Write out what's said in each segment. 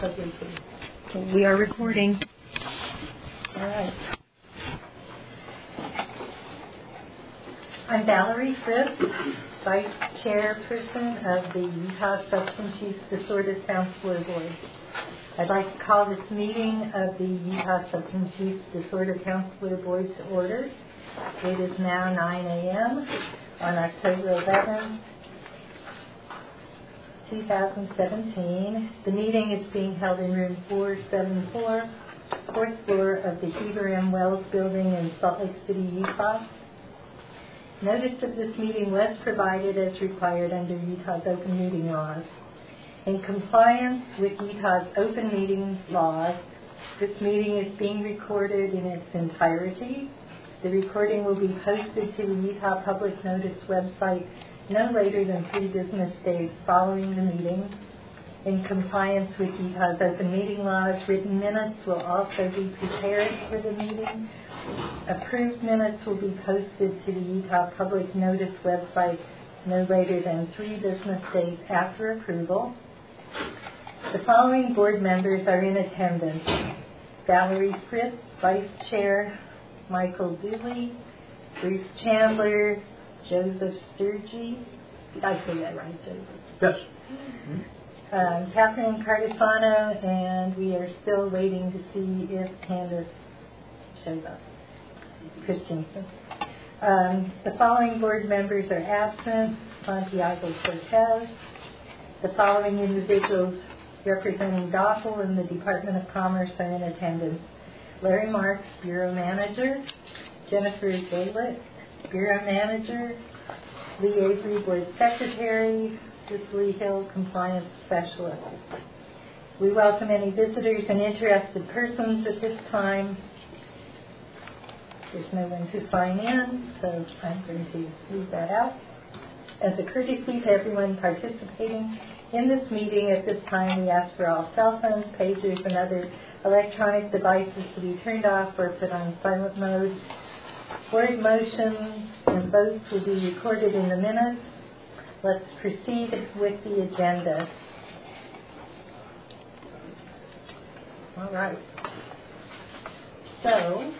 Okay, we are recording. All right. I'm Valerie Fritz, Vice Chairperson of the Utah Substance Use Disorder Counselor Board. I'd like to call this meeting of the Utah Substance Use Disorder Counselor Board to order. It is now 9 a.m. on October 11th, 2017. The meeting is being held in room 474, fourth floor of the Heber M. Wells building in Salt Lake City, Utah. Notice of this meeting was provided as required under Utah's open meeting laws. In compliance with Utah's open meeting laws, this meeting is being recorded in its entirety. The recording will be posted to the Utah Public Notice website no later than 3 business days following the meeting. In compliance with Utah's open meeting laws, written minutes will also be prepared for the meeting. Approved minutes will be posted to the Utah Public Notice website no later than 3 business days after approval. The following board members are in attendance: Valerie Fritz, Vice Chair; Michael Dooley; Bruce Chandler; Joseph Sturgey. Did I say that right, Joseph? Yes. Catherine Cardisano, and we are still waiting to see if Candace shows up. Christensen. The following board members are absent: Santiago Cortez. The following individuals representing DOFL and the Department of Commerce are in attendance: Larry Marks, Bureau Manager; Jennifer Gaylett, Bureau Manager; Lee Avery, Board Secretary; Cicely Hill, Compliance Specialist. We welcome any visitors and interested persons at this time. There's no one to sign in, so I'm going to leave that out. As a courtesy to everyone participating in this meeting at this time, we ask for all cell phones, pagers, and other electronic devices to be turned off or put on silent mode. Board motions and votes will be recorded in the minutes. Let's proceed with the agenda. All right. So,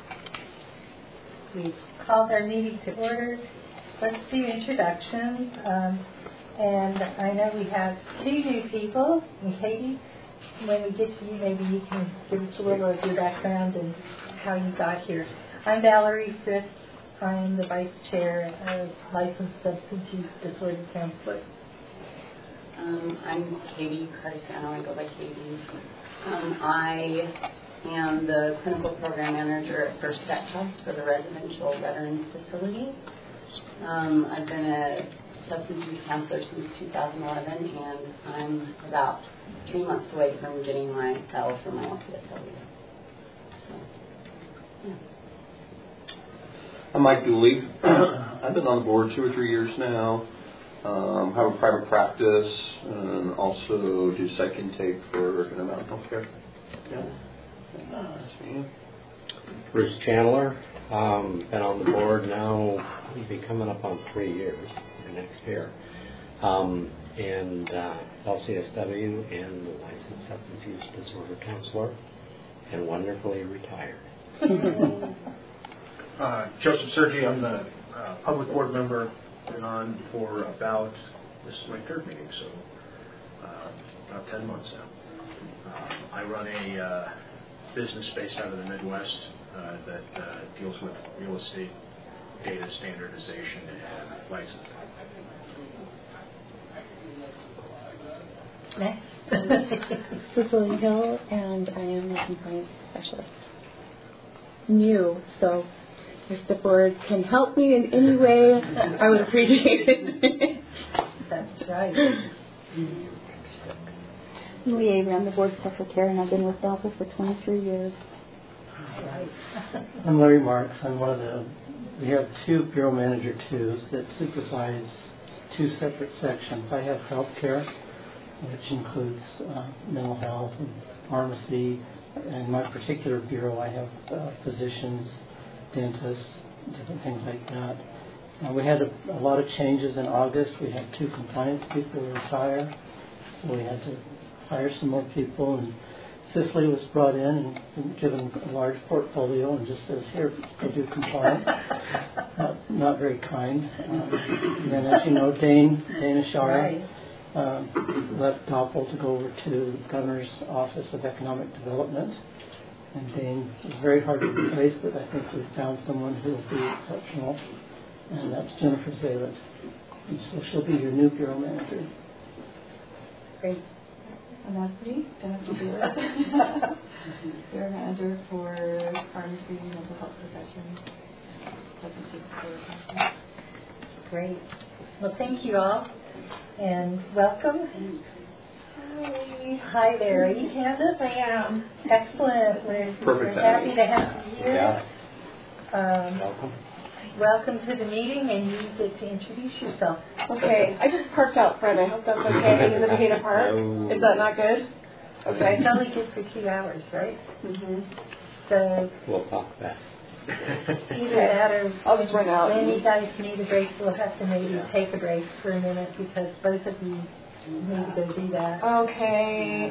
we've called our meeting to order. Let's do introductions. And I know we have 2 new people. And Katie, when we get to you, maybe you can give us a little of your background and how you got here. I'm Valerie Fritz. I'm the Vice Chair of Licensed Substance Use Disorder Counselor. I'm Katie Cardisano. I go by Katie. I am the Clinical Program Manager at First Step Trust for the Residential Veterans Facility. I've been a substance use counselor since 2011, and I'm about 3 months away from getting my L for my LCSW. So, yeah. I'm Mike Dooley. I've been on the board 2 or 3 years now. Have a private practice and also do psych intake for Intermountain Healthcare. Yeah. That's me. Bruce Chandler. Been on the board now, we'll be coming up on 3 years next year. And LCSW and licensed substance use disorder counselor, and wonderfully retired. Joseph Sergi, I'm the public board member. Been on for about, this is my 3rd meeting, so about 10 months now. I run a business based out of the Midwest that deals with real estate data standardization and licensing. Cicely Hill, and I am a compliance specialist. New, so if the board can help me in any way, I would appreciate it. That's right. Lee Avery, I'm the board secretary, and I've been with DELTA for 23 years. Right. I'm Larry Marks. I'm one of we have 2 Bureau Manager 2s that supervise 2 separate sections. I have healthcare, which includes mental health and pharmacy. In my particular bureau, I have physicians, dentists, different things like that. We had a lot of changes in August. We had 2 compliance people retire, so we had to hire some more people, and Cicely was brought in and given a large portfolio and just says, here, go do compliance. Not very kind. And then, as you know, Dana Shara left Doppel to go over to the Governor's Office of Economic Development. And Dane is very hard to replace, but I think we've found someone who will be exceptional, and that's Jennifer Zalin. And so she'll be your new bureau manager. Great. And that's me, Jennifer Zalin. Bureau manager for pharmacy, mental health professions, substance use disorder counseling. Great. Well, thank you all, and welcome. Hi there. Are you Candace? I am. Excellent. We're happy to have you here. Yeah. Welcome. Welcome to the meeting, and you get to introduce yourself. Okay, I just parked out front. I hope that's okay in the Bahena Park. No. Is that not good? Okay. It's only good for 2 hours, right? Mm-hmm. So We'll talk fast. either that or I'll just run out. when you guys need a break, we'll have to maybe take a break for a minute because both of you need to go do that. Okay.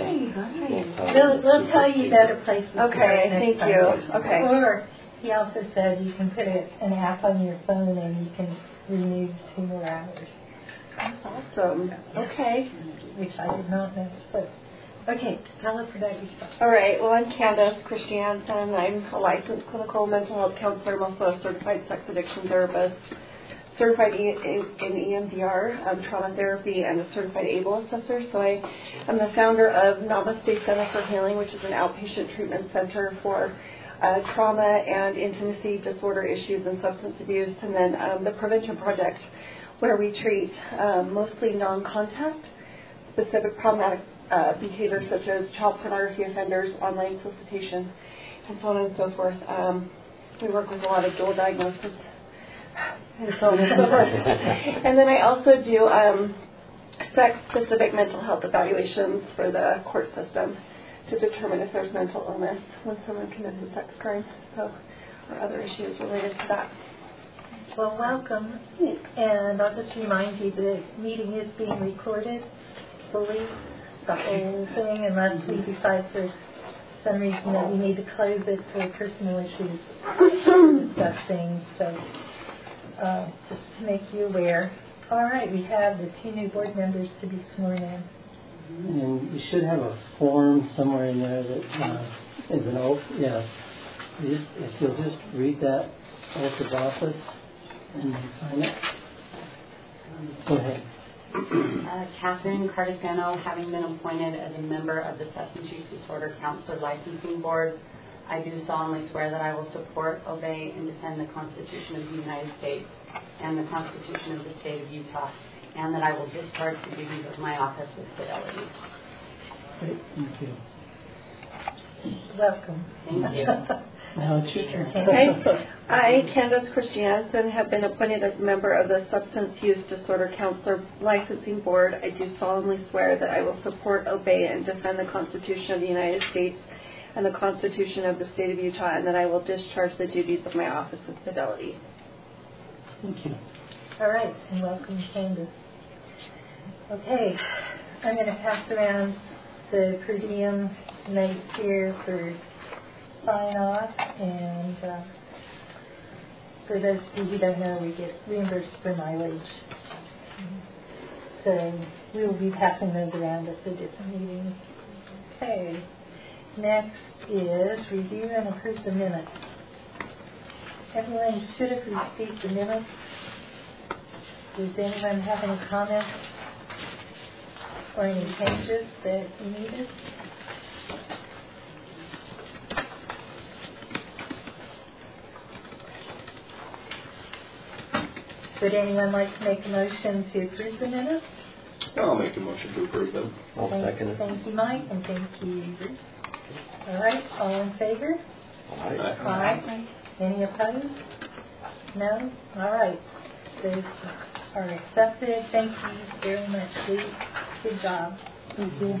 Hi. We'll tell you better places to go Okay, next thank time. you. Okay. Or he also said you can put an app on your phone and you can renew 2 more hours. That's awesome. Okay. Which I did not know. So, okay, tell us about yourself. All right. Well, I'm Candace Christiansen. I'm a licensed clinical mental health counselor. I'm also a certified sex addiction therapist, certified in EMDR, trauma therapy, and a certified ABLE assessor. So I am the founder of Namaste Center for Healing, which is an outpatient treatment center for trauma and intimacy disorder issues and substance abuse, and then the Prevention Project, where we treat mostly non-contact, specific problematic behaviors such as child pornography offenders, online solicitation, and so on and so forth. We work with a lot of dual diagnosis and so on and so forth. And then I also do sex-specific mental health evaluations for the court system to determine if there's mental illness when someone commits a sex crime, or other issues related to that. Well, welcome. And I'll just remind you the meeting is being recorded fully, the whole thing, unless we decide for some reason that we need to close it for personal issues to discuss things. So just to make you aware. All right, we have the 2 new board members to be sworn in. And you should have a form somewhere in there that is an oath. Yeah. If you'll just read that oath of office and sign it. Go ahead. Catherine Cardisano, having been appointed as a member of the Substance Use Disorder Counselor Licensing Board, I do solemnly swear that I will support, obey, and defend the Constitution of the United States and the Constitution of the State of Utah, and that I will discharge the duties of my office with fidelity. Great, thank you. Welcome. Thank you. Now it's your turn. I, Candace Christiansen, have been appointed as a member of the Substance Use Disorder Counselor Licensing Board. I do solemnly swear that I will support, obey, and defend the Constitution of the United States and the Constitution of the State of Utah, and that I will discharge the duties of my office with fidelity. Thank you. All right, and welcome, Candace. Okay, I'm going to pass around the per diem notes here for sign off, and for those of you who don't know, we get reimbursed for mileage. So we will be passing those around at the different meetings. Okay, next is review and approve the minutes. Everyone should have received the minutes. Does anyone have any comments or any changes that you needed? Would anyone like to make a motion to approve the minutes? I'll make a motion to approve them. I'll second it. Thank you, Mike, and thank you, Bruce. All right, all in favor? Aye. Aye. Any opposed? No? All right. Those are accepted. Thank you very much, Lee. Good job. Thank you.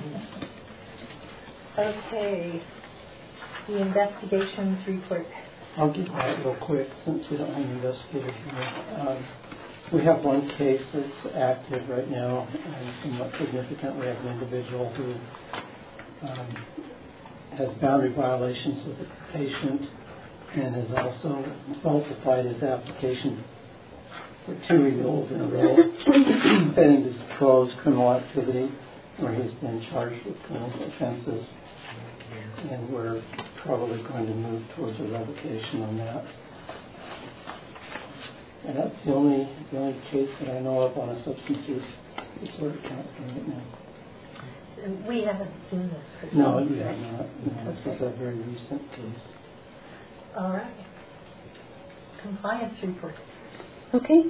Okay. The investigations report. I'll get that real quick since we don't have an investigator here. We have one case that's active right now and somewhat significant. We have an individual who has boundary violations with a patient and has also falsified his application for 2 renewals in a row, failing to disclose criminal activity where he's been charged with criminal offenses. And we're probably going to move towards a revocation on that. And that's the only case that I know of on a substance use disorder counseling right now. We haven't seen this for No, we have not. No, this is a very recent case. All right. Compliance report. Okay.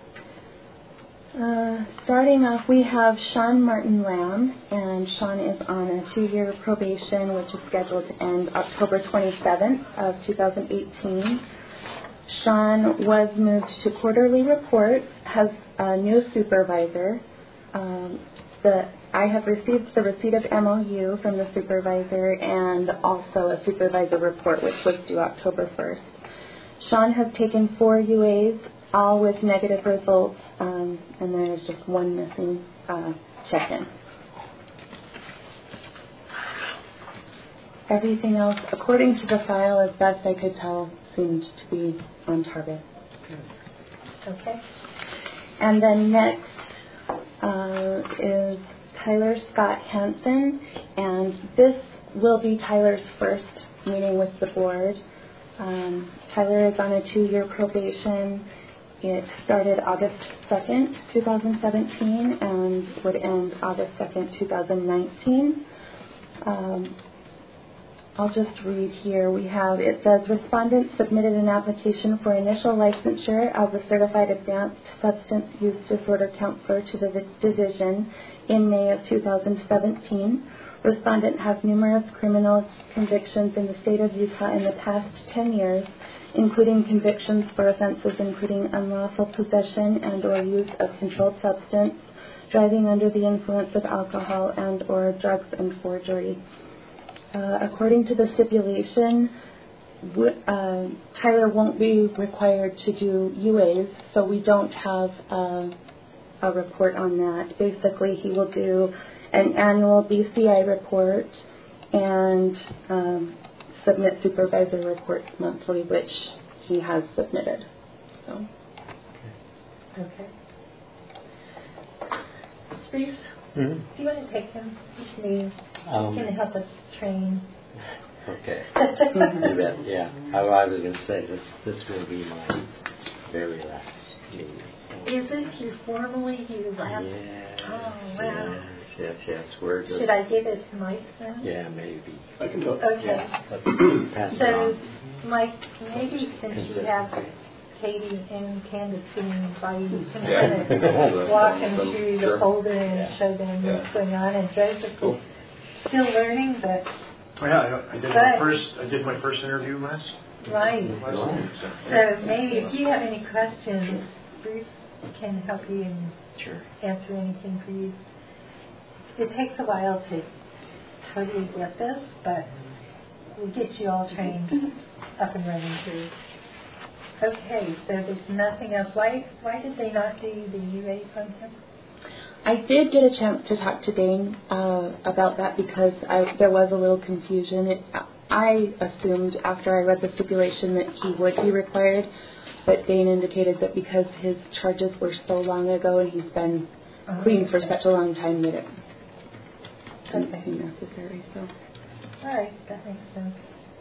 Starting off, we have Sean Martin Lamb, and Sean is on a 2-year probation, which is scheduled to end October 27th of 2018. Sean was moved to quarterly report, has a new supervisor. I have received the receipt of MOU from the supervisor and also a supervisor report, which was due October 1st. Sean has taken 4 UAs, all with negative results, and there is just one missing check-in. Everything else, according to the file, as best I could tell, seemed to be on target. Okay. And then next is Tyler Scott Hansen, and this will be Tyler's first meeting with the board. Tyler is on a 2-year probation. It started August 2nd, 2017, and would end August 2nd, 2019. I'll just read here. It says, respondent submitted an application for initial licensure as a certified advanced substance use disorder counselor to the division in May of 2017. Respondent has numerous criminal convictions in the state of Utah in the past 10 years, including convictions for offenses including unlawful possession and or use of controlled substance, driving under the influence of alcohol and or drugs, and forgery. According to the stipulation, Tyler won't be required to do UAs, so we don't have a report on that. Basically, he will do an annual BCI report and submit supervisor reports monthly, which he has submitted. So. Okay. Bruce, do you want to take him? He's new. He's going to help us train. Okay. Yeah. I was going to say this will be my very last meeting. So. Is it you formally you last? Yes. Oh wow. Yes. We're just. Should I give it to Mike then? Yeah, maybe. I can go. Okay. Yeah, let's pass it So, on. Mike, maybe since you have Katie and Candace sitting by you, you can Yeah. kind of walk them through the Sure. folder and show them what's going on. And Joseph is still learning, but Oh, yeah, I did my first interview last right. week. So maybe if you have any questions, Bruce can help you and answer anything for you. It takes a while to totally get this, but we'll get you all trained up and running too. Okay, so there's nothing else. Why did they not do the UA on him? I did get a chance to talk to Dane about that because there was a little confusion. I assumed after I read the stipulation that he would be required, but Dane indicated that because his charges were so long ago and he's been clean for such a long time that it didn't seem necessary. So. All right, that makes sense.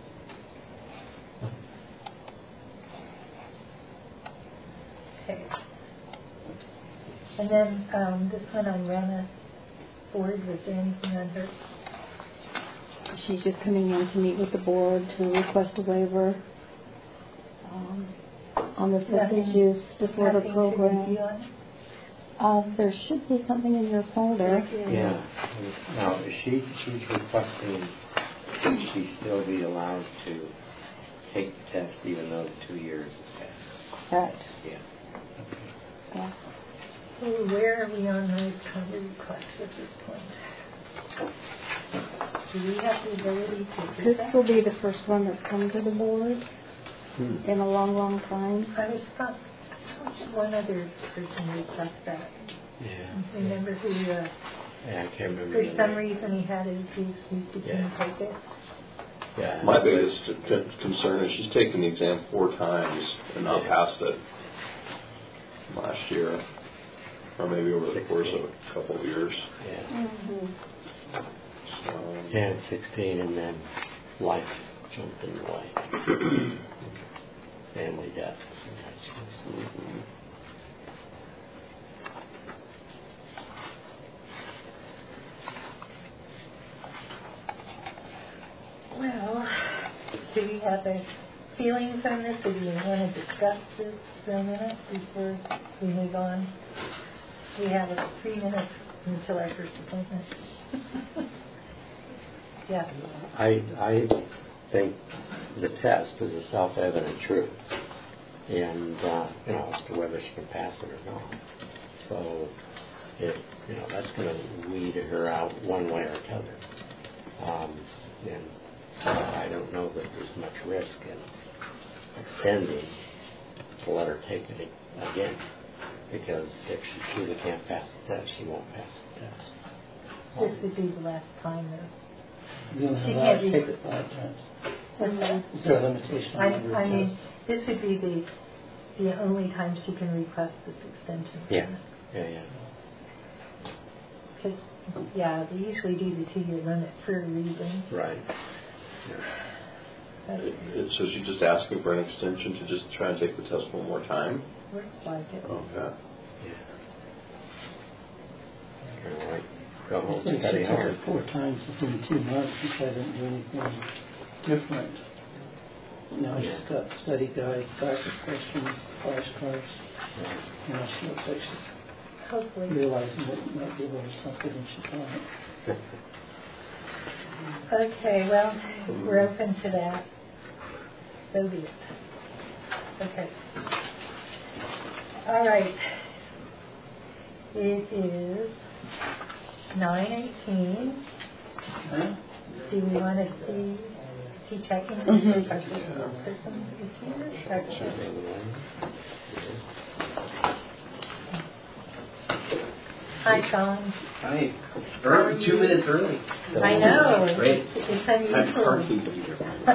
Okay. And then this one on Rana board, was there anything on her? She's just coming in to meet with the board to request a waiver on the substance use disorder program. There should be something in your folder. Yeah. Now, she's requesting that she still be allowed to take the test even though the 2 years has passed. Correct. Yeah. Yeah. Oh, where are we on those cover requests at this point? Do we have the ability to do This that? will be the first one that's come to the board in a long, long time. I thought one other person request that. Yeah. Remember who, Yeah, I can't remember. for the some name. reason he had his use, he couldn't take it. Yeah. My biggest concern is she's taken the exam 4 times and not passed it last year, or maybe over the course of a couple of years. Yeah. So, Yeah, 16, and then life jumped in the way. Family deaths and that sort of stuff. Well, do we have a feelings on this, or do you want to discuss this for a minute before we move on? We have 3 minutes until our first appointment. Yeah. I think the test is a self-evident truth, and as to whether she can pass it or not. So, that's going to weed her out one way or the other. And so I don't know that there's much risk in extending to let her take it again, because if she truly can't pass the test, she won't pass the test. This would be the last time, though. You only She allowed can't to be- take it 5 times. What's that? Is there a limitation on the number I of mean, tests? this would be the only time she can request this extension. Yeah. Because, they usually do the 2-year limit for a reason. Right. so she's just asking for an extension to just try and take the test one more time? Looks like it. Okay. All right. Go I home, think study she took hard. it 4 times within 2 months. She didn't do anything different. Now she's got study guides, practice questions, flashcards. She looks like she's Hopefully. realizing that it might be a little tougher than she thought. Okay, well, we're open to that. So be it. Okay. All right. It is 9:18. Huh? Do we want to see checking to see if our physical person is here? Okay. Hi, Sean. Hi. 2 minutes early. I know. Great. It's I'm unusual. parking here.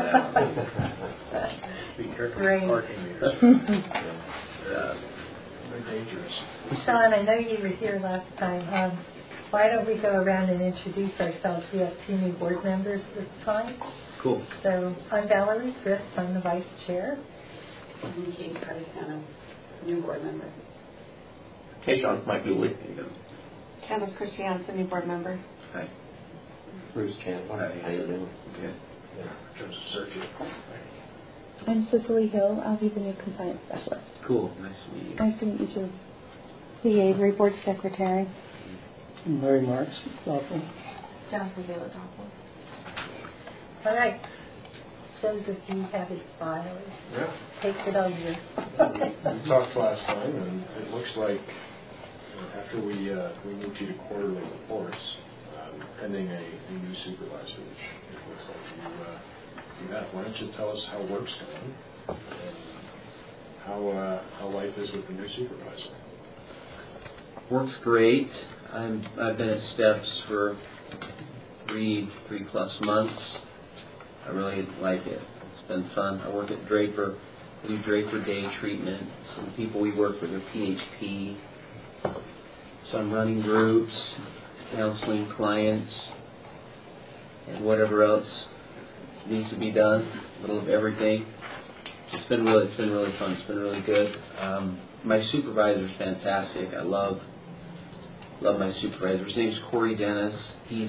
Be careful Great. with parking meters. They're dangerous. Sean, I know you were here last time. Why don't we go around and introduce ourselves? We have 2 new board members this time. Cool. So I'm Valerie Frist. I'm the vice chair. I'm Katie Cardisano, new board member. Hey, Sean, Mike Dooley. Candace Christiansen, new board member. Hi. Bruce Chandler. Hi. How you doing? Good. Joseph Sergio. I'm Cicely Hill. I'll be the new compliance specialist. Cool. Nice to meet you. Nice to meet you too. The Avery Board Secretary. And Mary Marks, awful. Jennifer Baylor Doppel. All right. Joseph, you have his file. Yeah. Take it over. We talked last time, and it looks like after we moved you to quarterly reports, pending a new supervisor, which it looks like you have. Why don't you tell us how work's going and how life is with the new supervisor? Works great. I've been at Steps for 3+ months. I really like it. It's been fun. I work at Draper. I do Draper Day treatment. Some people we work with are PHP. So I'm running groups, counseling clients, and whatever else needs to be done. A little of everything. It's been really fun. It's been really good. My supervisor's fantastic. I love my supervisor. His name's Corey Dennis. He's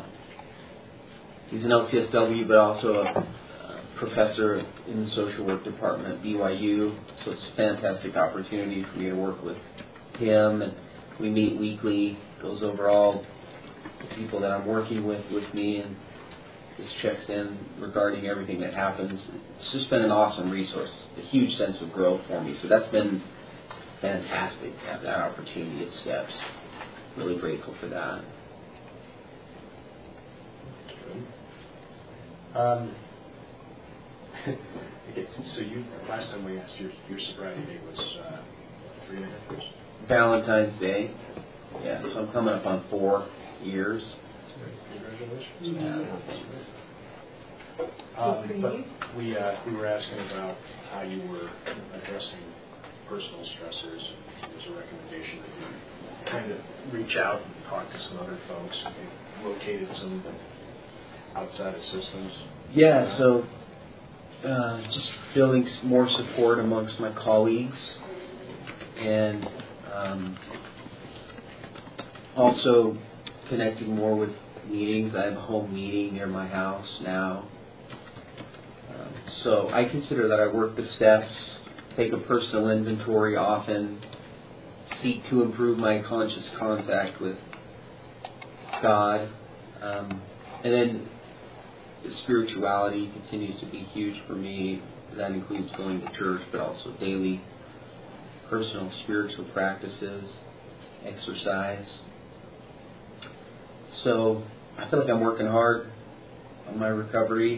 an LCSW, but also a professor in the social work department at BYU. So it's a fantastic opportunity for me to work with him. And we meet weekly. Goes over all the people that I'm working with me, and just checks in regarding everything that happens. It's just been an awesome resource, a huge sense of growth for me. So that's been fantastic to have that opportunity at Steps. Really grateful for that. So last time we asked, your sobriety date was 3.5 years. Valentine's Day. Yeah, so I'm coming up on 4 years. Congratulations. Yeah. But we were asking about how you were addressing personal stressors. There's a recommendation that you kind of reach out and talk to some other folks. They located some outside systems. Yeah, so just building more support amongst my colleagues, and also connecting more with meetings. I have a home meeting near my house now. So I consider that I work the steps, take a personal inventory often, seek to improve my conscious contact with God, and then spirituality continues to be huge for me. That includes going to church, but also daily personal spiritual practices, exercise. So I feel like I'm working hard on my recovery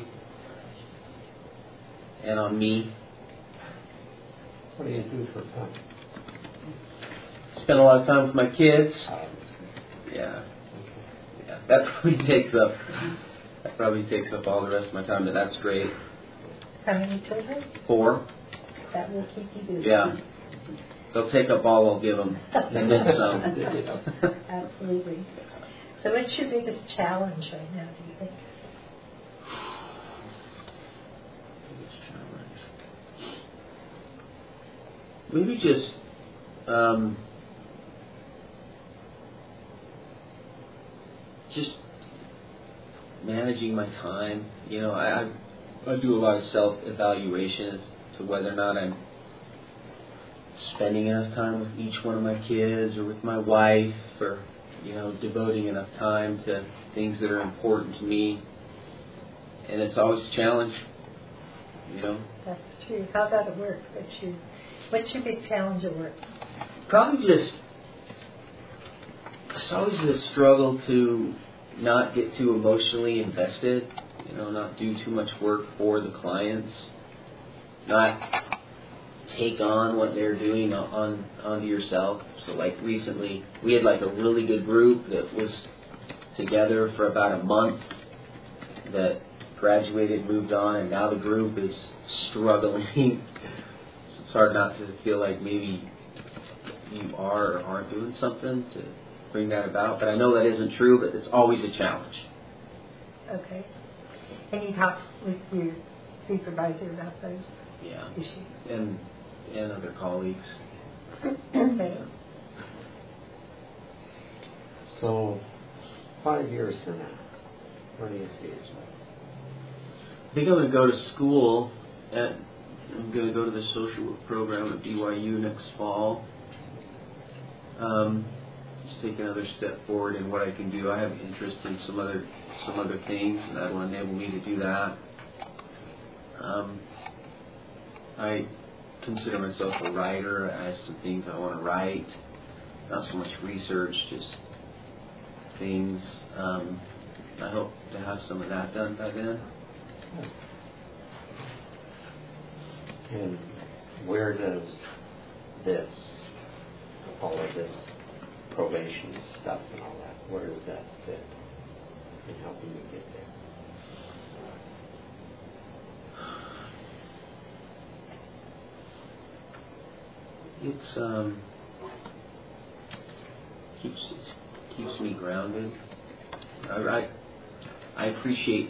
and on me. What do you do for fun? Spend a lot of time with my kids. Yeah. That probably takes up all the rest of my time, but that's great. How many children? 4. That will keep you busy. Yeah. They'll take up all I'll give them, and then some. Absolutely. So what's your biggest challenge right now, do you think? Maybe just managing my time. You know, I do a lot of self-evaluation as to whether or not I'm spending enough time with each one of my kids or with my wife, or, you know, devoting enough time to things that are important to me. And it's always a challenge, you know. That's true. How about at work? What's your big challenge at work? Probably it's always a struggle to not get too emotionally invested, you know, not do too much work for the clients, not take on what they're doing onto yourself. So like recently, we had like a really good group that was together for about a month that graduated, moved on, and now the group is struggling. It's hard not to feel like maybe you are or aren't doing something to bring that about. But I know that isn't true, but it's always a challenge. Okay. And you talk with your supervisor about those issues? And other colleagues. Okay. So, 5 years from now, where do you see yourself? I think I'm going to go to school. I'm going to go to the social work program at BYU next fall. Just take another step forward in what I can do. I have interest in some other things, and that will enable me to do that. I consider myself a writer. I have some things I want to write. Not so much research, just things. I hope to have some of that done by then. And where does all of this probation stuff and all that, where does that fit in helping you get there? It's keeps me grounded. I appreciate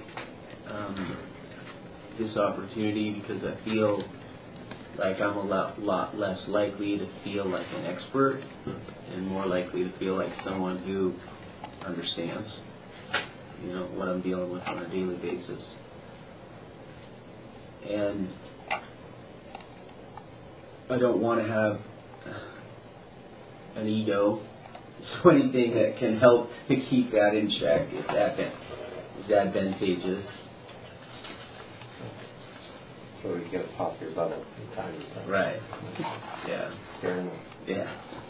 this opportunity because I feel like I'm a lot less likely to feel like an expert and more likely to feel like someone who understands, you know, what I'm dealing with on a daily basis. And I don't want to have an ego. So anything that can help to keep that in check is advantageous. So you got to pop your bubble from time to time. Right. Yeah. Fair enough. Yeah.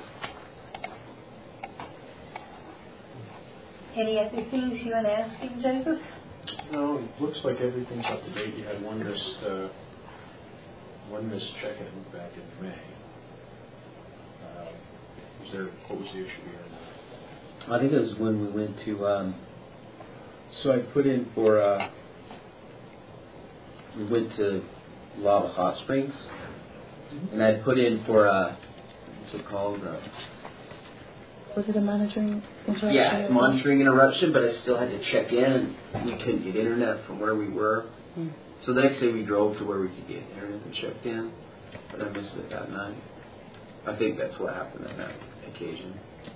Any other things you want to ask him, Joseph? No, it looks like everything's up to date. You had one missed check-in back in May. What was the issue here? I think it was when we went to, so I put in for, we went to Lava Hot Springs, and I put in for, what's it called? Was it a monitoring interruption? Yeah, monitoring interruption, but I still had to check in. We couldn't get internet from where we were. So the next day we drove to where we could get internet and checked in, but I missed it that night. I think that's what happened on that occasion.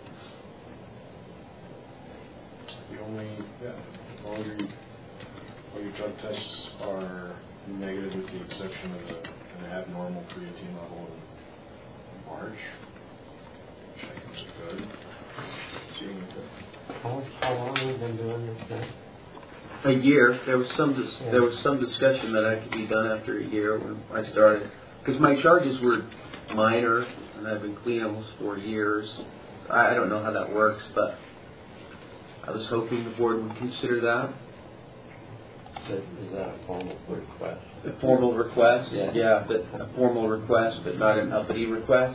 All your drug tests are negative with the exception of an abnormal creatine level in March, which I think is good. How long have you been doing this now? A year. There was some discussion that I could be done after a year when I started, because my charges were minor, and I've been clean almost 4 years. I don't know how that works, but I was hoping the board would consider that. Is that a formal request? A formal request? Yeah. But a formal request, but not an uppity request.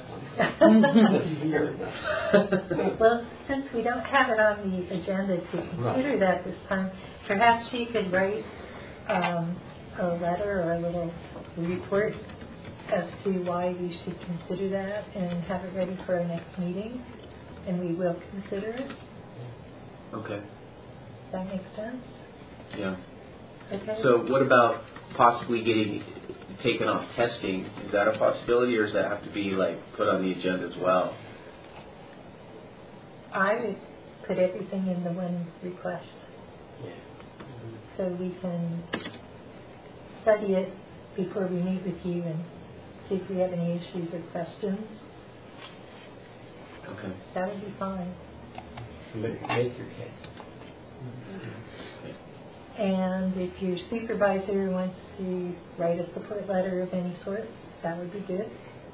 Well, since we don't have it on the agenda to consider that this time, perhaps you could write a letter or a little report as to why we should consider that and have it ready for our next meeting, and we will consider it. Okay. Does that make sense? Yeah. Okay. So what about possibly getting taken off testing? Is that a possibility, or does that have to be like put on the agenda as well? I would put everything in the one request. So we can study it before we meet with you and see if we have any issues or questions. Okay. That would be fine. Make your case. And if your supervisor wants to write a support letter of any sort, that would be good.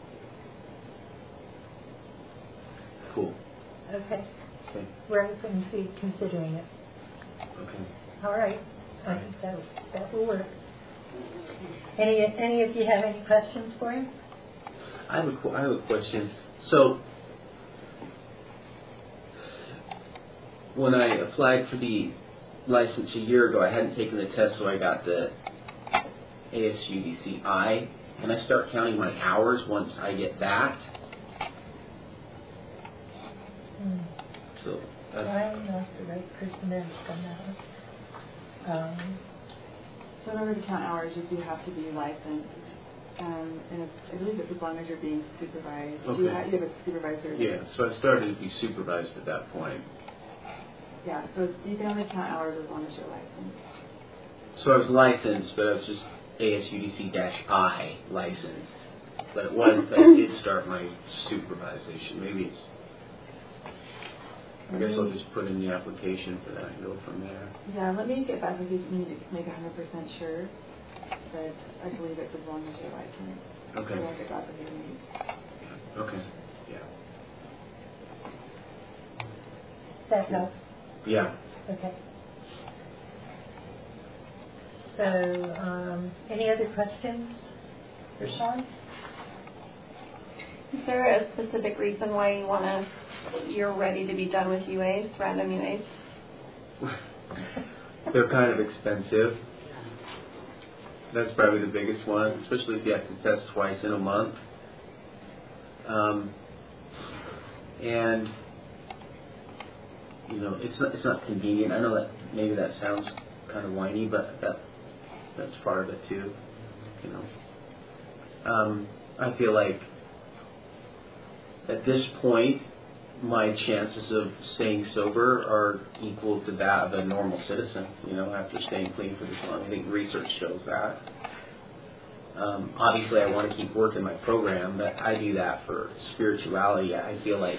Cool. Okay. Okay. We're open to considering it. Okay. All right. I think that will work. Any of you have any questions for him? I have a question. So when I applied for the license a year ago, I hadn't taken the test, so I got the ASUDC-I. Can I start counting my hours once I get that? So I'm not the right person to ask on that one. So in order to count hours, you do have to be licensed. And I believe it's as long as you're being supervised. Okay. You have a supervisor. yeah, so I started to be supervised at that point. Yeah, so you can only count hours as long as you're licensed. So I was licensed, but I was just ASUDC-I licensed. But it wasn't that I did start my supervision. Maybe it's... I guess I'll just put in the application for that and go from there. Yeah, let me get back with you to make 100% sure. But I believe it's as long as you're licensed. Okay. So I'll get back with you. Okay. Yeah. That helps? Yeah. Okay. So, any other questions for Sean? Is there a specific reason why you're ready to be done with UAs, random UAs? They're kind of expensive. That's probably the biggest one, especially if you have to test twice in a month. And you know, it's not convenient. I know that maybe that sounds kind of whiny, but that's part of it too. You know, I feel like at this point, my chances of staying sober are equal to that of a normal citizen, you know, after staying clean for this long. I think research shows that. Obviously, I want to keep working my program, but I do that for spirituality. I feel like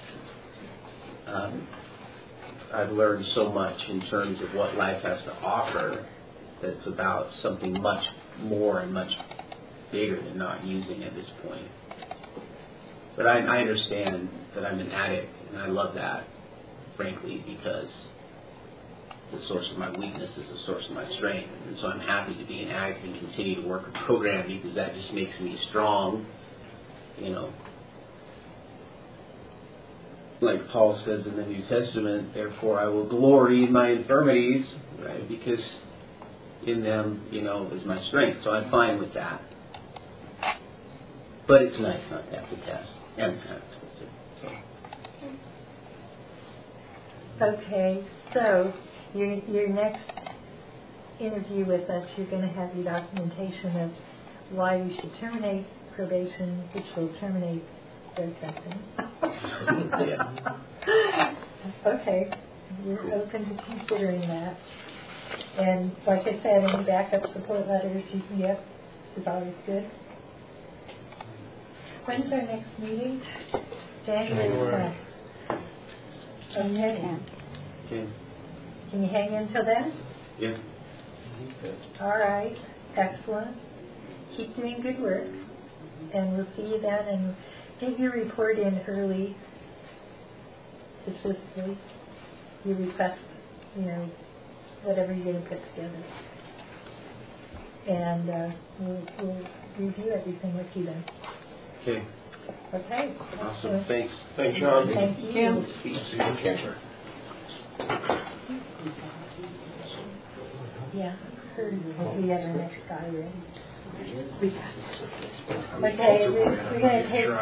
I've learned so much in terms of what life has to offer that it's about something much more and much bigger than not using at this point. But I understand that I'm an addict, and I love that, frankly, because the source of my weakness is the source of my strength. And so I'm happy to be an addict and continue to work a program because that just makes me strong, you know. like Paul says in the New Testament, therefore I will glory in my infirmities, right? Because in them, is my strength. So I'm fine with that. But it's nice not to have to test. And it's kind of expensive. So. Okay, so your next interview with us, you're going to have your documentation of why you should terminate probation, which will terminate drug testing. Okay, we're open to considering that. And like I said, any backup support letters you can get is always good. When's our next meeting? January 10th. Okay. Can you hang in till then? Yeah. All right. Excellent. Keep doing good work. And we'll see you then, and get your report in early, specifically. Your request, whatever you're going to put together. And we'll review everything with you then. Okay. Okay. Awesome. Thanks. Thanks, John. Thank you. Yeah. We have our next guy ready. Okay, we're going to take a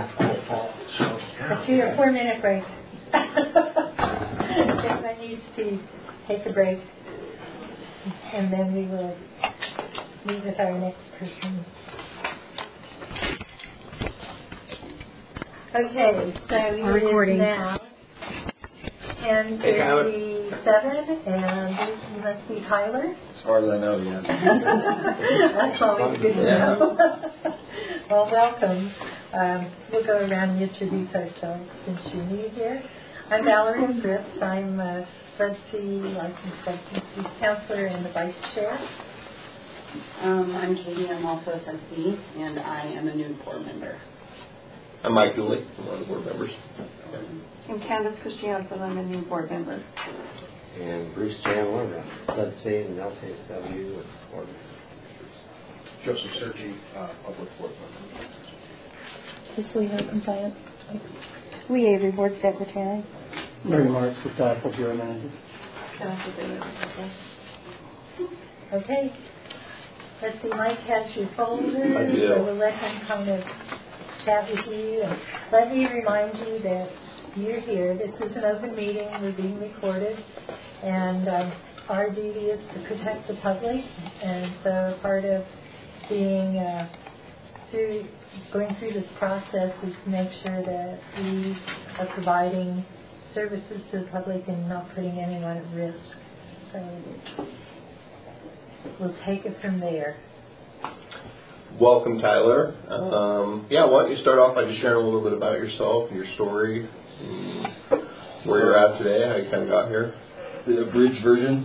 3 or 4 minute break. Everyone needs to take a break, and then we will meet with our next person. Okay, so We're recording now 10:37, and you must be Tyler. As far as I know, yeah. That's always good to know. Well, welcome. We'll go around and introduce ourselves since you're new here. I'm Valerie Brooks. I'm a substitute licensed substance use counselor and the vice chair. I'm Katie. I'm also a substitute, and I am a new board member. I'm Mike Dooley, I'm one of the board members. I'm Candace Christiansen. I'm a new board member. And Bruce Chandler, substate and LCSW board. Joseph Sergi, public board member. Cecilia Compliance. Lee Avery, board secretary. Mary Marks, the Apple Bureau Manager. Okay. Let's see, Mike has your folder, I do. so we'll let him kind of chat with you. And let me remind you that you're here. This is an open meeting. We're being recorded. And our duty is to protect the public. And so part of being going through this process is to make sure that we are providing services to the public and not putting anyone at risk. So we'll take it from there. Welcome, Tyler. Why don't you start off by just sharing a little bit about yourself and your story, and where you're at today, how you kind of got here. The abridged version.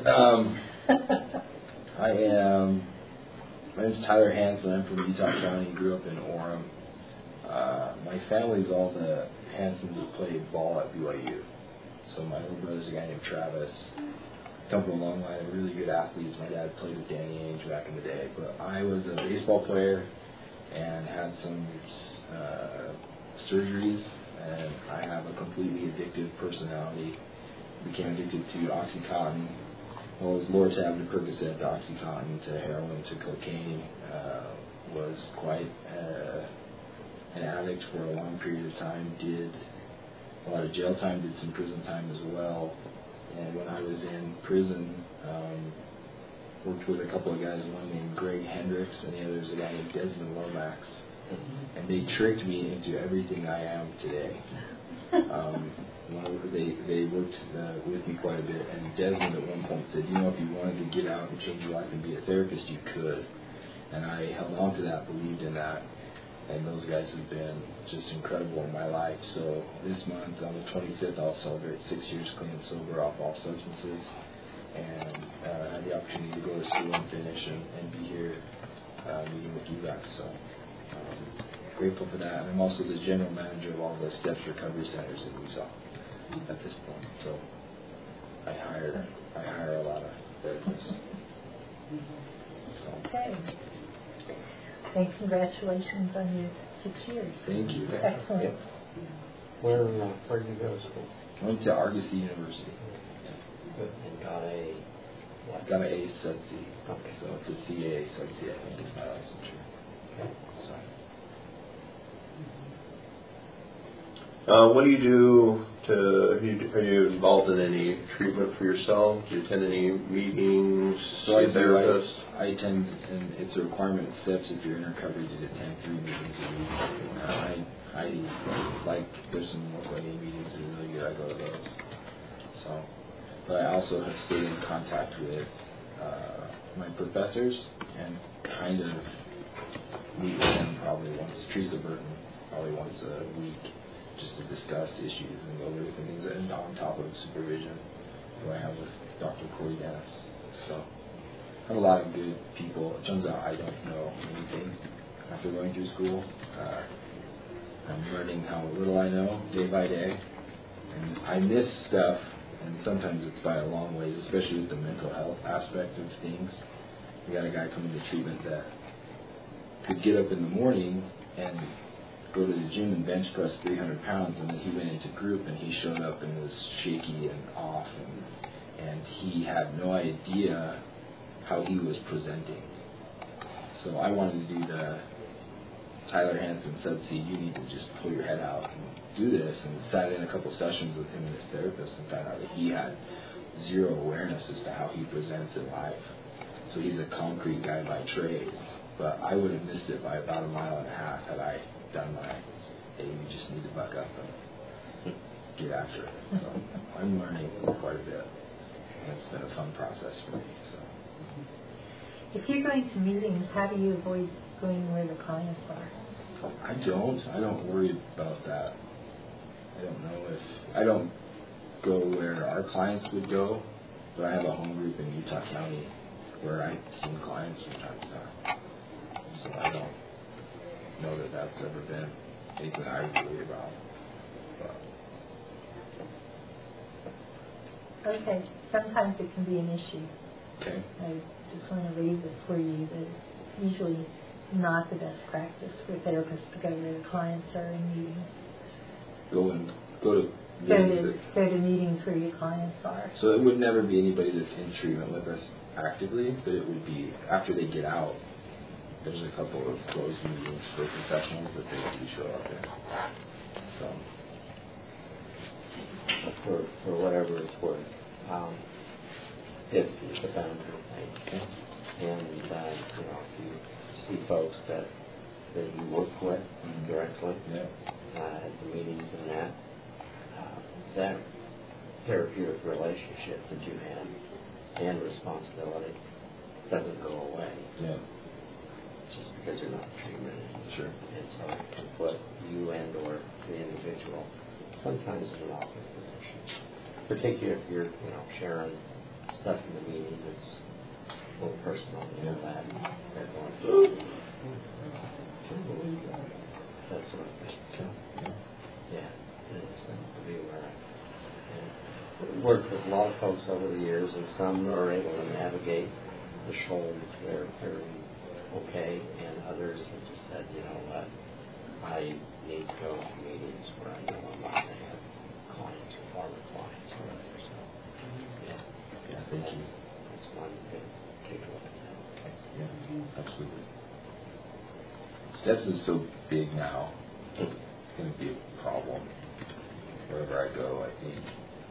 My name's Tyler Hansen. I'm from Utah County. Grew up in Orem. My family's all the Hansons that played ball at BYU. So my little brother's a guy named Travis. Come from a long line of really good athletes. My dad played with Danny Ainge back in the day. But I was a baseball player and had some surgeries. And I have a completely addictive personality. Became addicted to OxyContin. Well, it was Lortab to Percocet to OxyContin to heroin to cocaine. Was quite an addict for a long period of time. Did a lot of jail time, did some prison time as well. And when I was in prison, worked with a couple of guys, one named Greg Hendricks and the other is a guy named Desmond Lomax. And they tricked me into everything I am today. They worked with me quite a bit, and Desmond at one point said, if you wanted to get out and change your life and be a therapist, you could. And I held on to that, believed in that, and those guys have been just incredible in my life. So this month, on the 25th, I'll celebrate 6 years clean and sober off all substances, and had the opportunity to go to school and finish and be here meeting with you guys. So grateful for that. And I'm also the general manager of all the Steps Recovery Centers in Utah at this point. So I hire a lot of therapists. So. Okay. And congratulations on your 6 years. Thank you. Excellent. Yep. Where did you go to school? I went to Argosy University. And got a what? Got an A Sub C. Okay. So it's a CA Sub C, I think is my licensure. Okay. So. What do you do are you involved in any treatment for yourself? Do you attend any meetings? So I see a therapist? I attend, and it's a requirement of STEPS if you're in recovery to attend 3 meetings a week. I like, there's some local AA meetings that are really good, I go to those. So, but I also have stayed in contact with my professors and kind of meet with them probably once, Teresa Burton, probably once a week, just to discuss issues and go over different things, and on top of supervision who I have with Dr. Corey Dennis. So I have a lot of good people. It turns out I don't know anything after going through school. I'm learning how little I know day by day, and I miss stuff, and sometimes it's by a long ways, especially with the mental health aspect of things. We got a guy coming to treatment that could get up in the morning and go to the gym and bench press 300 pounds, and then he went into group and he showed up and was shaky and off, and he had no idea how he was presenting. So I wanted to do the Tyler Hansen Sub C, you need to just pull your head out and do this, and sat in a couple sessions with him and his therapist and found out that he had zero awareness as to how he presents in life. So he's a concrete guy by trade, but I would have missed it by about 1.5 miles had I done my, hey, you just need to buck up and get after it. So I'm learning quite a bit, and it's been a fun process for me. So. If you're going to meetings, how do you avoid going where the clients are? I don't worry about that. I don't go where our clients would go, but I have a home group in Utah County where I've seen clients from time to time. So I don't know that that's ever been anything I would worry about. But. Okay, sometimes it can be an issue. Okay. I just want to raise it for you that it's usually not the best practice for therapists to go where the clients are in meetings. Go to meetings where your clients are. So it would never be anybody that's in treatment with us actively, but it would be after they get out. There's a couple of closed meetings for professionals that they do show up in. So for whatever it's worth, it's a boundary thing. And if you see folks that you work with directly at the meetings and that therapeutic relationship that you have and responsibility doesn't go away. Yeah. Just because you're not treatment. Sure. And so to put you and or the individual sometimes in an awkward position. Particularly if you're, sharing stuff in the meeting that's a little personal, that they're going through. That sort of thing. So, it's to be aware of. And worked with a lot of folks over the years, and some are able to navigate the shoals. They're okay, and others have just said, you know what, I need to go to meetings where I know I'm not going to have clients or former clients or whatever. So, thank you. That's one good take a look at that. Yeah, absolutely. STEPS is so big now, it's going to be a problem wherever I go, I think.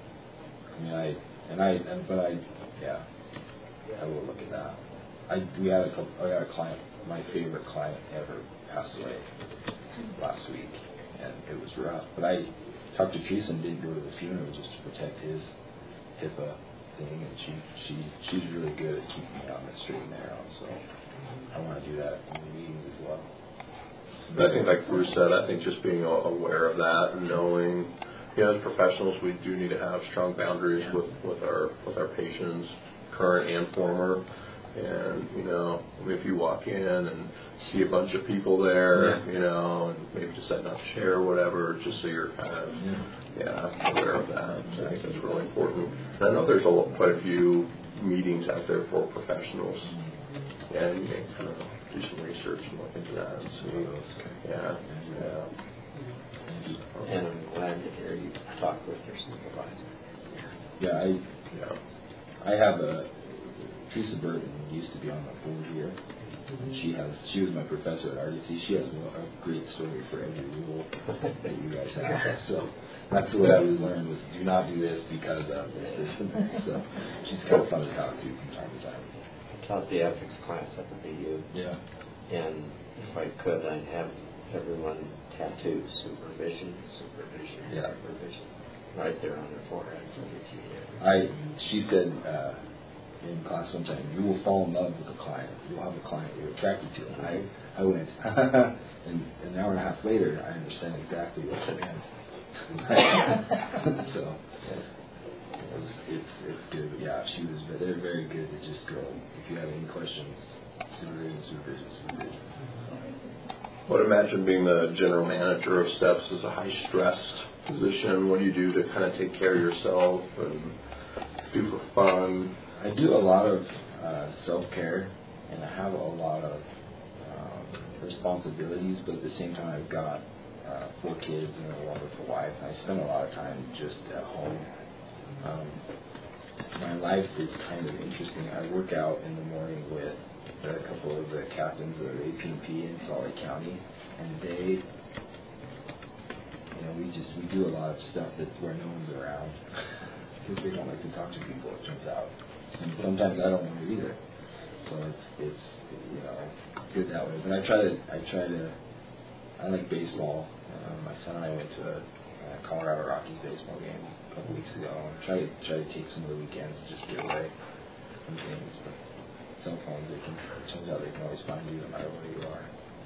I will look at that. I got a client, my favorite client ever passed away last week, and it was rough. But I talked to Teresa and didn't go to the funeral just to protect his HIPAA thing, and she's really good at keeping me on the straight and narrow. So I want to do that in the meetings as well. I think, like Bruce said, I think just being aware of that and knowing, as professionals, we do need to have strong boundaries with our patients, current and former. And, if you walk in and see a bunch of people there, and maybe decide not to share or whatever, just so you're kind of, aware of that. So I think that's really important. And I know there's quite a few meetings out there for professionals. And you can kind of do some research and look into that and see. And I'm glad to hear you talk with your supervisor. Yeah, I have Teresa Burton used to be on the board here. She was my professor at RDC. She has a great story for every rule that you guys have. So that's what I was learned was do not do this because of this. So she's kind of fun to talk to from time to time. I taught the ethics class at the BU. Yeah. And if I could, I'd have everyone tattoo supervision, yeah. supervision, right there on their foreheads. She said in class one time, you will fall in love with a client. You'll have a client you're attracted to. And I went, and an hour and a half later, I understand exactly what she meant. So it's good. But yeah, they're very good to just go. If you have any questions, supervision. I would imagine being the general manager of STEPS is a high-stressed position. What do you do to kind of take care of yourself and do for fun? I do a lot of self-care, and I have a lot of responsibilities, but at the same time I've got 4 kids and a wonderful wife, and I spend a lot of time just at home. My life is kind of interesting. I work out in the morning with a couple of the captains of APP in Salt Lake County, and they, we do a lot of stuff where no one's around because they don't like to talk to people. It turns out, and sometimes I don't want to either. So it's good that way. But I like baseball. My son and I went to a Colorado Rockies baseball game a couple weeks ago. I try to take some of the weekends and just get away from things. But cell phones, it turns out they can always find you no matter where you are.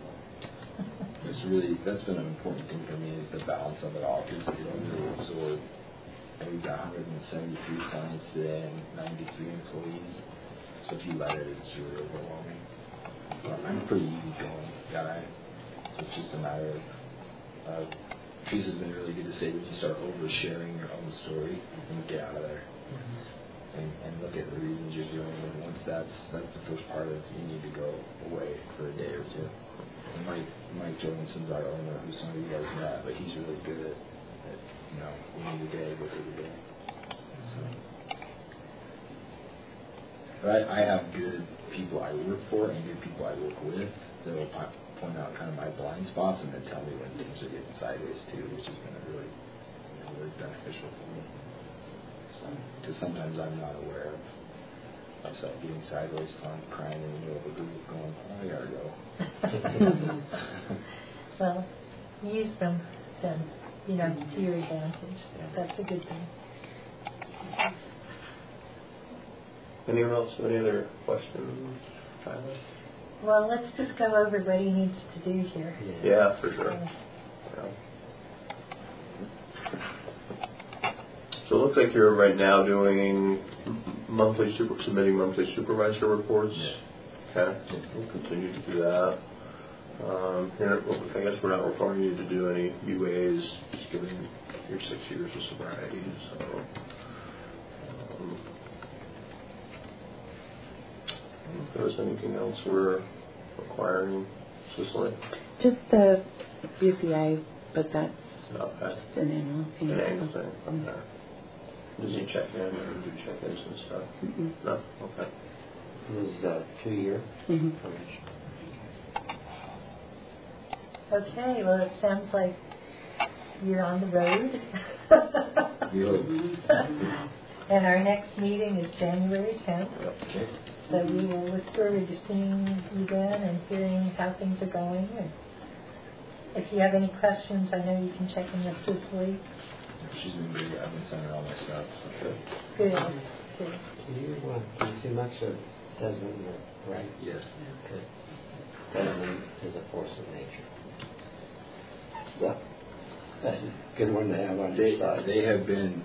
That's been an important thing for me is the balance of it all, because it really absorbed. And we've got 173 clients today and 93 employees. So if you let it, it's really overwhelming. But I'm a pretty easygoing guy. So it's just a matter of Teresa's been really good to say when you start oversharing your own story, you can get out of there. And look at the reasons you're doing it. And once that's the first part of you need to go away for a day or two. And Mike Jorgensen's our owner, who some of you guys met, but he's really good at we need a day, go for the day. So. But I have good people I work for and good people I work with that will point out kind of my blind spots and then tell me when things are getting sideways too, which has been really beneficial for me. Because sometimes I'm not aware of myself getting sideways, so I'm crying in the middle of a group going, oh, I gotta go. Well, use them then, to your advantage. That's a good thing. Anyone else have any other questions? Tyler? Well, let's just go over what he needs to do here. Yeah, for sure. Yeah. So it looks like you're right now doing submitting monthly supervisor reports. Yeah. Okay. We'll continue to do that. I guess we're not requiring you to do any UAs, just given your 6 years of sobriety. So, if there's anything else we're requiring, Cicely? Just the BCI, but that's okay. just an annual thing. An annual thing. Okay. Does he check in or do check-ins and stuff? Mm-hmm. No? Okay. This is a 2-year probation. Okay, well, it sounds like you're on the road. And our next meeting is January 10th. Okay. So we will look forward to seeing you then and hearing how things are going. And if you have any questions, I know you can check in with Cicely. She's been great. I've been sending her all my stuff. So. Good. Do you see much of Desmond, right? Yes. Okay. Desmond is a force of nature. Yeah. That's a good one to have on your side. They have been,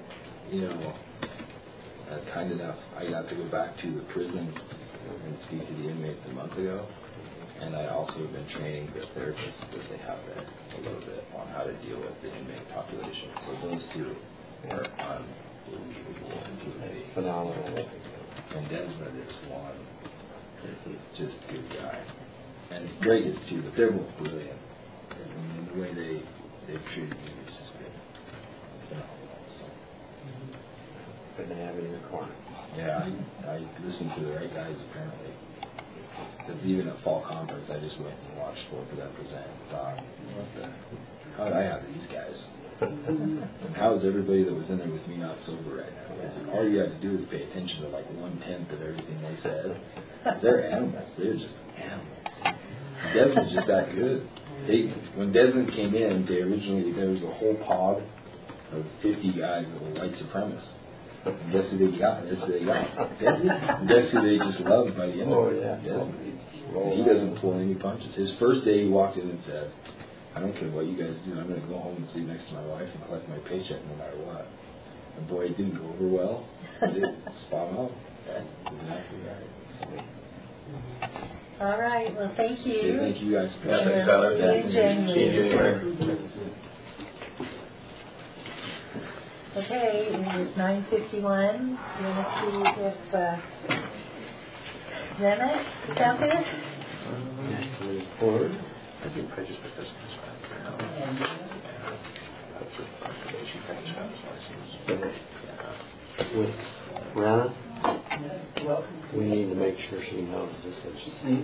kind enough. I got to go back to the prison and speak to the inmates a month ago. And I also have been training the therapists that they have there a little bit on how to deal with the inmate population. So those two are unbelievable and phenomenal. And Desmond is one. He's just a good guy. And Greg is too, but they're both brilliant. I mean, the way they they've treated me just good. Good to have it in the corner. Yeah, I listened to the right guys apparently. Because even at fall conference, I just went and watched both of them present and thought, how did I have these guys? And how is everybody that was in there with me not sober right now? Because all you had to do is pay attention to like 1/10 of everything they said. They're animals. They're just animals. Desmond's just that good. When Desmond came in, there was a whole pod of 50 guys that were white supremacists. And guess who they got? Desmond. And guess who they just loved by the end of it? Desmond. And he doesn't pull any punches. His first day he walked in and said, I don't care what you guys do, I'm going to go home and sleep next to my wife and collect my paycheck no matter what. And boy, it didn't go over well. It did. Spot on. That's exactly right. All right. Well, thank you. Okay, thank you guys. Yeah, thanks, Tyler. See you in January. Okay, it is 9:51. You want to see if Rena is out there? Forward. I think I just put this back With Rana, we need to make sure she knows this is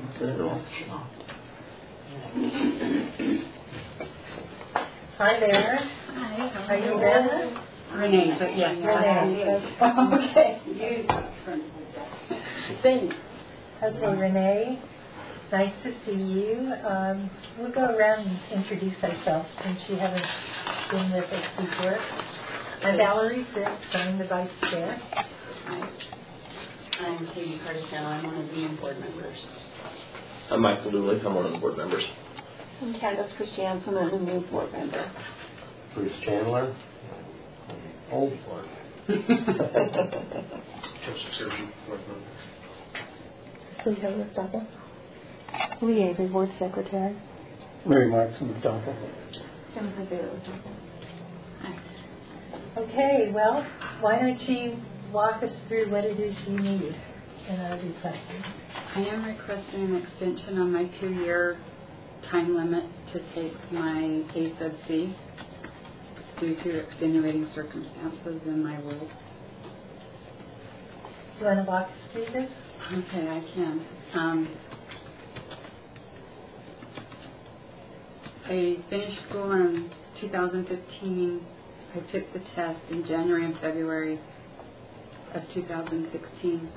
Hi there. Hi. Are you Rena? Renee, but yes. Renee. Okay. Thanks. Okay, Renee. Nice to see you. We'll go around and introduce ourselves since you haven't been with us before. I'm Valerie Fritz. I'm the vice chair. Hi. I'm Katie Carter. I'm one of the board members. I'm Michael Dooley. I'm one of the board members. I'm Candace Christiansen. I'm a new board member. Bruce Chandler, old board. Joseph Sergi, board member. Leo Doppel. Lee Avery, board secretary. Mary Markson of Doppel. Jennifer Bailey. Okay, well, why don't you walk us through what it is you need in our requesting? I am requesting an extension on my 2-year time limit to take my ASubC due to extenuating circumstances in my world. Do you want to walk us through this? Okay, I can. I finished school in 2015. I took the test in January and February of 2016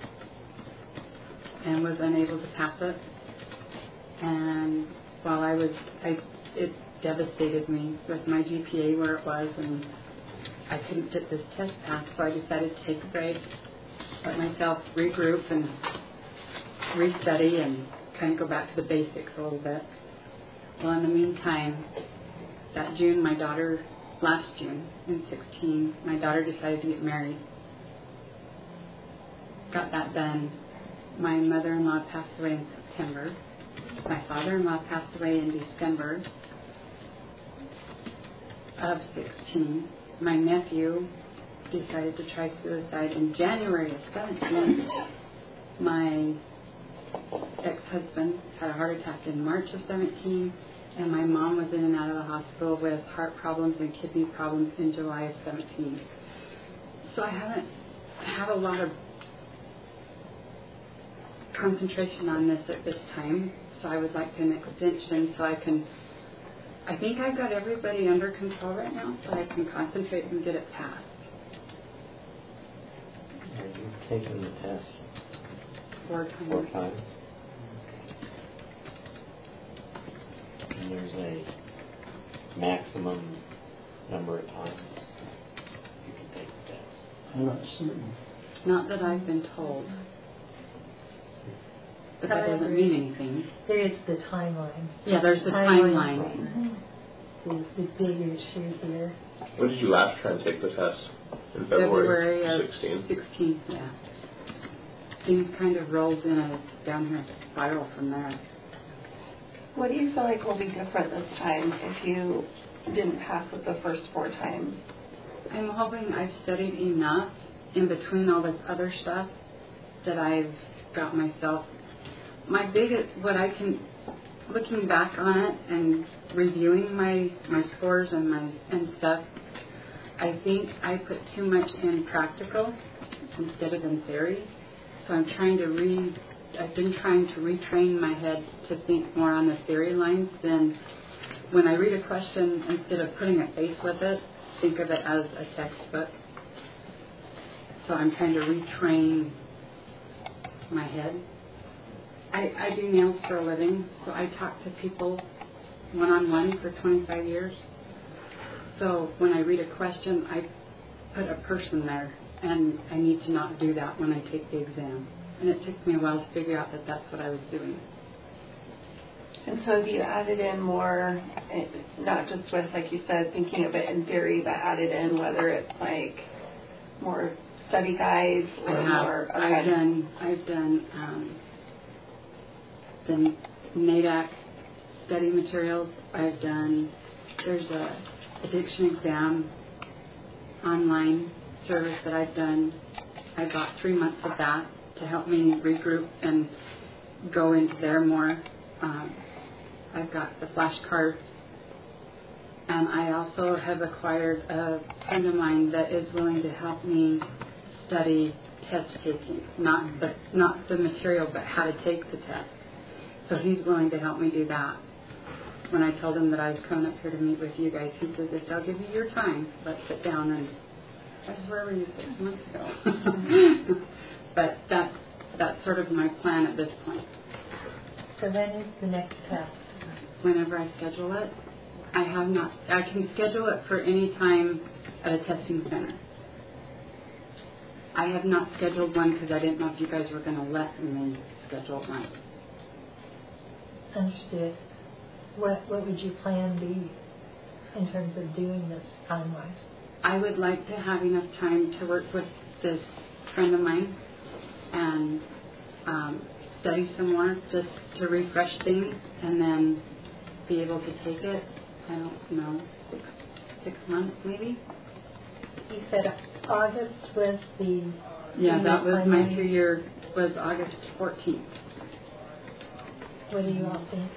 and was unable to pass it. And while it devastated me with my GPA where it was, and I couldn't get this test passed, so I decided to take a break, let myself regroup and restudy and kind of go back to the basics a little bit. Well, in the meantime, that June, last June in 16, my daughter decided to get married. Got that done. My mother-in-law passed away in September. My father-in-law passed away in December of 16. My nephew decided to try suicide in January of 17. My ex-husband had a heart attack in March of 17, and my mom was in and out of the hospital with heart problems and kidney problems in July of 17. So I haven't had a lot of concentration on this at this time, so I would like an extension so I think I've got everybody under control right now, so I can concentrate and get it passed. Have you taken the test 4 times. 4 times? And there's a maximum number of times you can take the test. I'm not certain. Not that I've been told. But that doesn't mean anything. There is the timeline. Yeah, there's the timeline. Is the big issue here. When did you last try and take the test? In February of 16? 16, yeah. Things kind of rolled in a downhill spiral from there. What do you feel like will be different this time if you didn't pass it the first 4 times? I'm hoping I've studied enough in between all this other stuff that I've got myself. My looking back on it and reviewing my scores and stuff, I think I put too much in practical instead of in theory. So I've been trying to retrain my head to think more on the theory lines than when I read a question, instead of putting a face with it, think of it as a textbook. So I'm trying to retrain my head. I do nails for a living, so I talk to people one-on-one for 25 years. So when I read a question, I put a person there, and I need to not do that when I take the exam. And it took me a while to figure out that that's what I was doing. And so have you added in more, not just with, like you said, thinking of it in theory, but added in whether it's like more study guides or more? Okay. I've done the NADAC study materials. There's a addiction exam online service that I've done. I bought 3 months of that to help me regroup and go into there more. I've got the flashcards, and I also have acquired a friend of mine that is willing to help me study test taking, not the material, but how to take the test. So he's willing to help me do that. When I told him that I was coming up here to meet with you guys, he says, "If I'll give you your time, let's sit down." And I said, "Where were you 6 months ago?" But that's sort of my plan at this point. So when is the next test? Whenever I schedule it. I can schedule it for any time at a testing center. I have not scheduled one because I didn't know if you guys were going to let me schedule one. Understood. What would your plan be in terms of doing this time-wise? I would like to have enough time to work with this friend of mine and study some more, just to refresh things, and then be able to take it. I don't know, 6 months maybe. You said August was the... Yeah, that was my 2-year, was August 14th. What do you all think?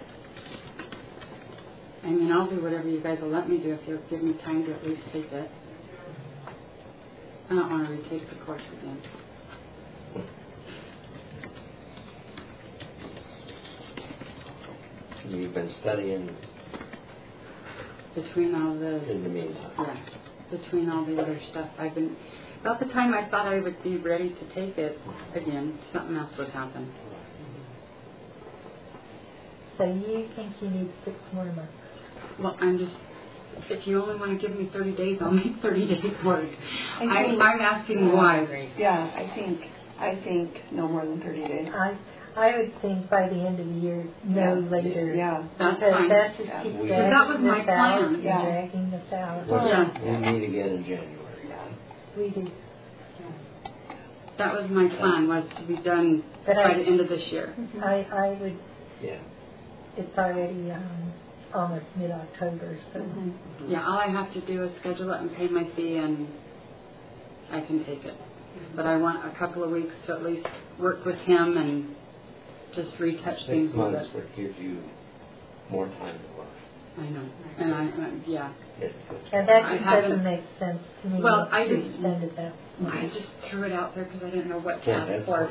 I mean, I'll do whatever you guys will let me do if you'll give me time to at least take it. I don't want to retake the course again. You've been studying between all the... In the meantime. Yeah, between all the other stuff. About the time I thought I would be ready to take it again, something else would happen. So you think you need 6 more months? Well, if you only want to give me 30 days, I'll make 30 days work. I'm asking why. Yeah, I think no more than 30 days. I would think by the end of the year, later. Yeah, that's fine. That just keeps dragging that was my plan. Dragging this out. We meet again in January. We do. That was my plan, was to be done by the end of this year. I would. Yeah. It's already almost mid-October, so. Mm-hmm. Yeah, all I have to do is schedule it and pay my fee, and I can take it. But I want a couple of weeks to at least work with him and just retouch things. 6 months would give you more time to work. I know, and yeah. And that just doesn't make sense to me. Well, I just threw it out there because I didn't know what to ask for.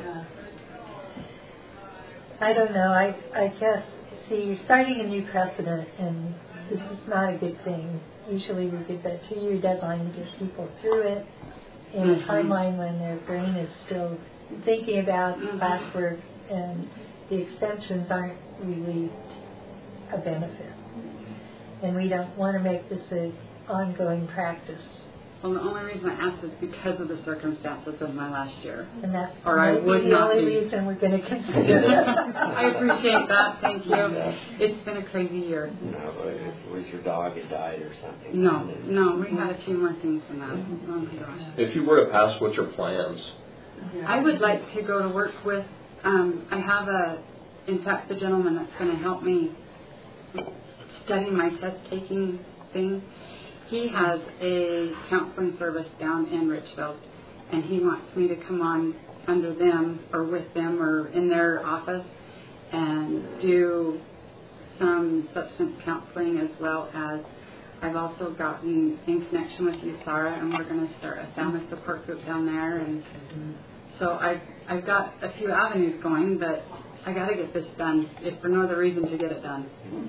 I don't know. I guess. See, you're starting a new precedent, and this is not a good thing. Usually we give that 2-year deadline to get people through it in a timeline when their brain is still thinking about classwork, and the extensions aren't really a benefit. And we don't want to make this an ongoing practice. Well, the only reason I asked is because of the circumstances of my last year. And that's the only reason we're going to consider it. I appreciate that. Thank you. It's been a crazy year. No, it was your dog had died or something. No, we had a few more things than that. Oh my gosh. If you were to pass, what's your plans? I would like to go to work with, I have in fact, the gentleman that's going to help me study my test-taking thing. He has a counseling service down in Richfield, and he wants me to come on under them or with them or in their office and do some substance counseling, as well as I've also gotten in connection with USARA, and we're going to start a family support group down there. And so I've got a few avenues going, but I got to get this done, if for no other reason to get it done.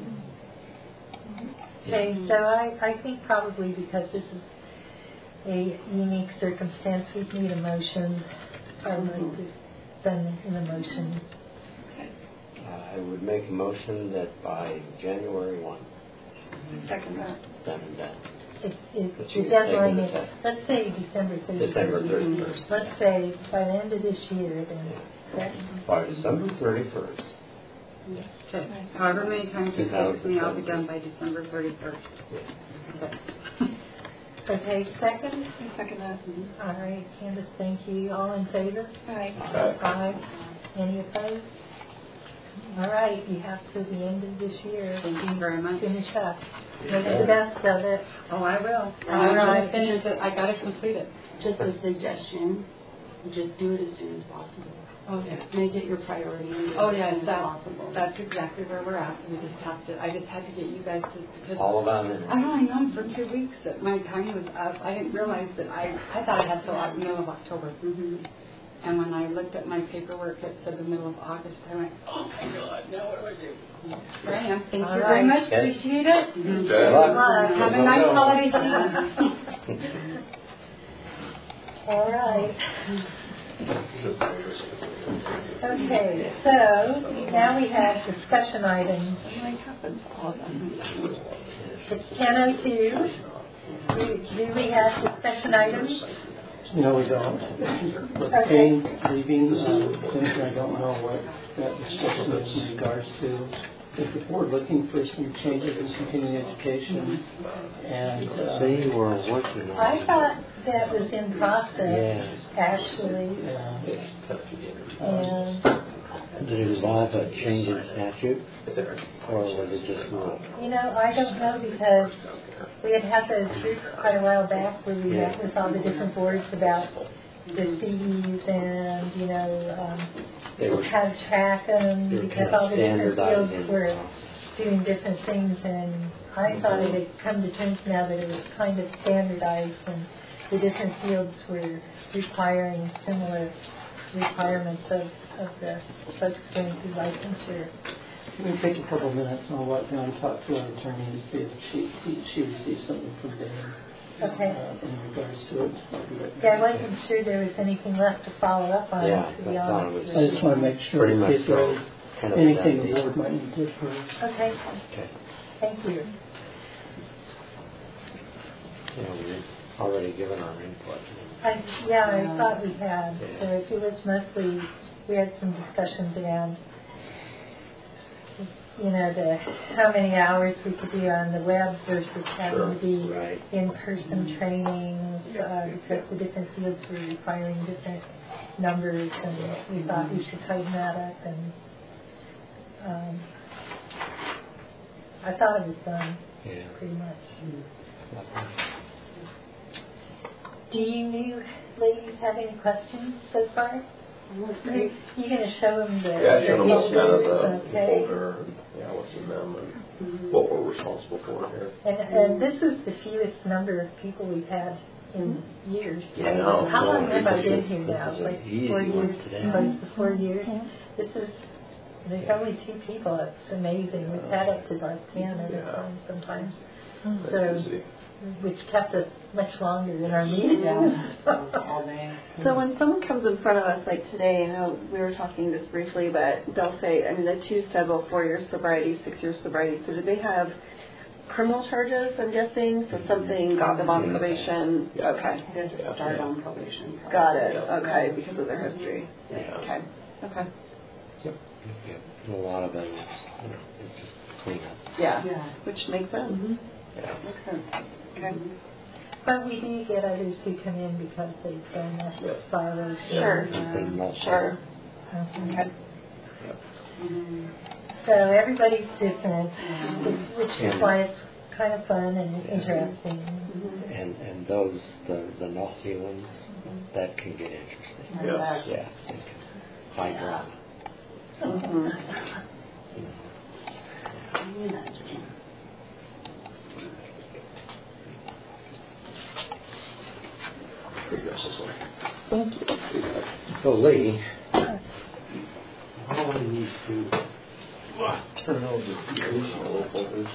Okay, so I think probably because this is a unique circumstance, we need a motion. I would like to send in a motion. I would make a motion that by January 1. Second that. Done and done. The deadline is, let's say December 31st. December 31st. Let's say by the end of this year, then. Correct? By December 31st. Yes. Okay. However many times it takes me, I'll be done by December 31st. Yes. Okay, second? I second that. All right, Candace, thank you. All in favor? Aye. Aye. Any opposed? All right, you have to the end of this year. Thank you very much. Finish up. Make the best of it. Oh, I will. All right. I finish it. I got to complete it. Just a suggestion, just do it as soon as possible. Oh, yeah. Make it your priority and do it Oh, as yeah, soon as possible. that's exactly where we're at. I just had to get you guys to, because All about it. I've only known for 2 weeks that my time was up. I didn't realize that I thought I had till the middle of October. Mm-hmm. And when I looked at my paperwork, it said the middle of August. I went, oh my God, now what do I do? Here I am. Thank you very much. Okay. Appreciate it. Good luck. Have a nice holiday season. All right. Okay, so now we have discussion items. It's 10:02. Do we have discussion items? No, we don't. With Kane leaving, things I don't know what that discussion is in regards to. Is the board looking for some changes in continuing education? And They were working on I thought that was in process, actually. And Did it involve a change in statute, or was it just rule? I don't know, because we had those groups quite a while back where we met with all the different boards about the CEs and, They were how to track them, They were because kind of all the different fields standardizing. were doing different things, and I thought it had come to terms now that it was kind of standardized, and the different fields were requiring similar requirements of the folks going through licensure. we'll take a couple minutes and I'll walk down and talk to our attorney to see if she received something from Dan. Okay. In regards to it. Yeah, I wasn't sure there was anything left to follow up on, Yeah, to be I thought it honest. was I just want to make sure pretty to see much if there was kind of anything the done. board might need to approve. Okay, Okay. thank you. We've already given our input. I thought we had. So it was mostly, we had some discussions around, how many hours we could do on the web versus having to be Right. in-person trainings, because the different fields were requiring different numbers, and we thought we should tighten that up, and I thought it was done, Yeah. pretty much. Do you ladies have any questions so far? You're going to show them the... Yeah, show them what's kind of the Okay. folder, and what's in them, and what we're responsible for here. And this is the fewest number of people we've had in years. Yeah, I know. How long have I This been is- here now? this is Like an easy 4 one years, today. close to 4 years? There's only 2 people. It's amazing. We've had up to like 10 at a time sometimes. So, which kept us much longer in our meetings. All day. So when someone comes in front of us, like today, we were talking just briefly, but they'll say, the 2 said, 4-year sobriety, 6-year sobriety. So do they have criminal charges, I'm guessing? So something got them on probation? Okay. They just start on probation. Got it. Okay, because of their history. Okay. Okay. A lot of it is, it's just cleanup. Yeah. Yeah. Which makes sense. Yeah. Makes sense. Okay. But we do get others who come in because they've done a violation. Sure. Sure. Okay. So everybody's different, which is why it's kind of fun and interesting. And those, the naughty ones, that can get interesting. Yes. Yeah. It can. High drama. So Lee, what do I need to turn over the additional folders?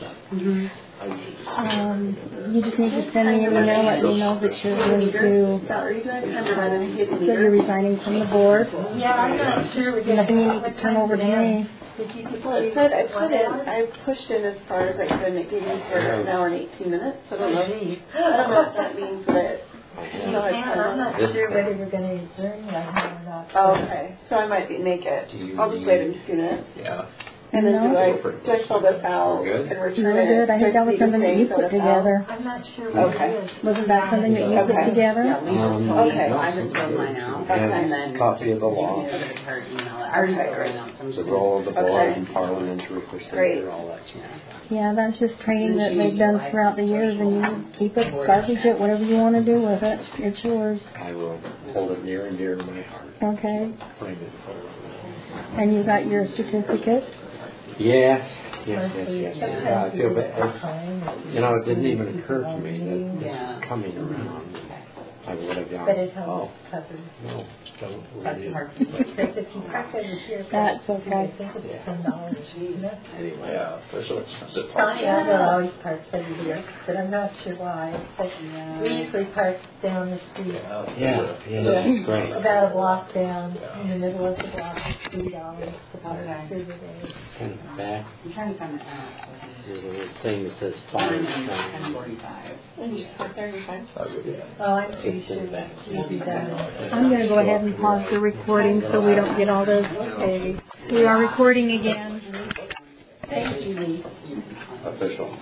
You just need to send me an email, let me know that you're going to, that you're resigning from the board. Yeah, I'm not sure. Nothing you need to turn over to me. Well, it said I pushed in as far as I could, and it gave me for an hour and 18 minutes. So I don't know if that means that. I'm not sure whether you're going to adjourn that or not. Oh, okay, so I might make it. I'll just wait a few minutes. Yeah. And then do I fill this out and return it? Good. I think that was something that you put together. I'm not sure what it is. Wasn't that something that you put together? Yeah, okay. I just filled mine out. And then Copy of the law. put it to her email. I already got it out. The role of the board and parliamentary procedure, all that stuff. Yeah, that's just training that they've done throughout the years, and you keep it, garbage it, whatever you want to do with it. It's yours. I will hold it near and dear to my heart. Okay. Frame it for her. And you got your certificate? Yes. I feel bad. It didn't even occur to me that it's coming around. I would have gone, But it helps cover. No, don't That's worry. hard. Because if you park over here, That's okay. I think it's $10, isn't it? Anyway. Yeah, there's so expensive. I will always park over here, but I'm not sure why. But we usually park down the street. Yeah, that's great. About a block down, in the middle of the block, $3 to park through the day. Kind of back. I'm trying to find the app. There's a little thing that says fire. 10:45. And you just park there and you're fine? Oh, I'm pretty sure you'll be done. I'm going to go ahead and pause the recording so we don't get all those. Okay. We are recording again. Thank you, Lee. Official.